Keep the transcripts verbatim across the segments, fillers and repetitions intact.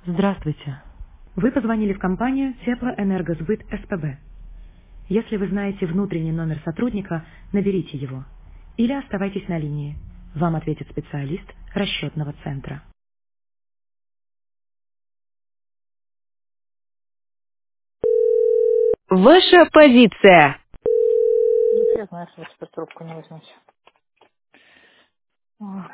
Здравствуйте. Вы позвонили в компанию Теплоэнергосбыт СПБ. Если вы знаете внутренний номер сотрудника, наберите его. Или оставайтесь на линии. Вам ответит специалист расчетного центра. Ваша позиция. Ну, я знаю, что вы теперь трубку не возьмете. Ой.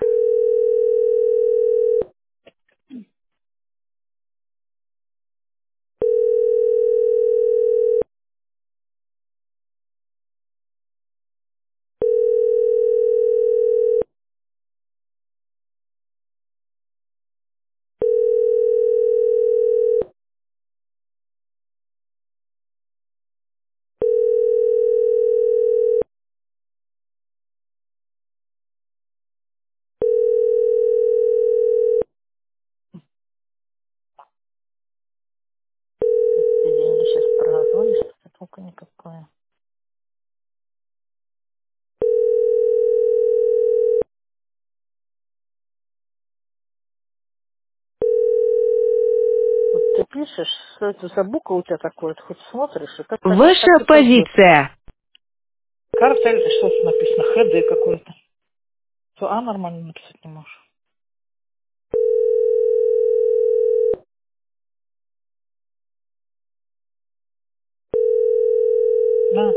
Ты деньги сейчас прозвонишь, что толку никакое. Вот ты пишешь, что это за буква у тебя такое, ты хоть смотришь, и как так, так Ваша и пойдет. позиция. Карта или что-то написано, ХД какое-то. То А нормально написать не можешь. Да.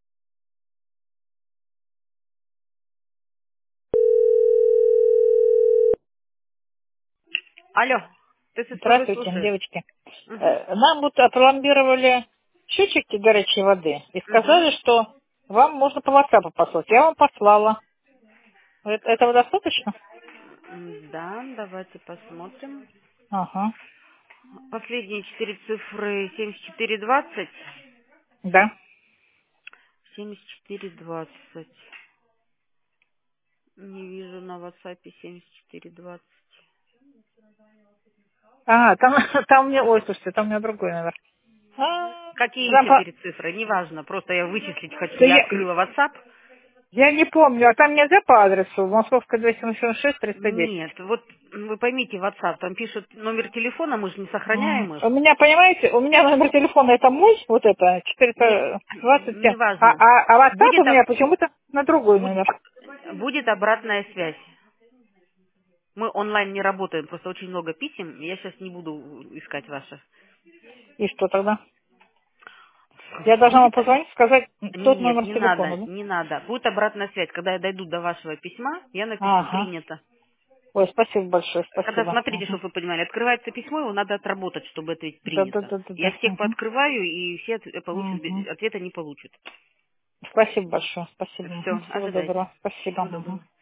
Алло, ты с СПБ Здравствуйте, слушаю. девочки. Угу. Э, Нам вот опломбировали счетчики горячей воды и Угу. сказали, что вам можно по WhatsApp послать. Я вам послала. Это- Этого достаточно? Да, давайте посмотрим. Ага. Последние четыре цифры семьдесят четыре двадцать. Да. семьдесят четыре двадцать. Не вижу на WhatsApp семьдесят четыре двадцать. А, там, там у меня, ой, слушайте, там у меня другой номер. А, Какие там по- четыре цифры? Неважно, просто я вычислить хочу. да Я я, открыла WhatsApp. я не помню, а там нельзя по адресу Московская двести восемьдесят шесть триста десять. Нет, вот вы поймите WhatsApp, там пишут номер телефона, мы же не М, сохраняем У их. меня, понимаете, у меня номер телефона это мой, вот это, Не, четыреста двадцать семь, а, неважно. а, а WhatsApp у Будет, об- меня почему-то на другой будет, номер. будет обратная связь. Мы онлайн не работаем, просто очень много писем, и я сейчас не буду искать ваши. И что тогда? Я должна вам Будет... позвонить, сказать тот Нет, номер не телефона, надо, да? не надо. Будет обратная связь. Когда я дойду до вашего письма, я напишу Ага. «принято». Ой, спасибо большое, Когда, спасибо. смотрите, Мгм. чтобы вы понимали, открывается письмо, его надо отработать, чтобы ответить Да, да, «принято». да, да, Я да. всех Мгм. пооткрываю, и все от- получат, Мгм. ответа не получат. Спасибо большое, спасибо. Все, Мгм. Всего ожидайте. доброго, спасибо. Всего Мгм. доброго.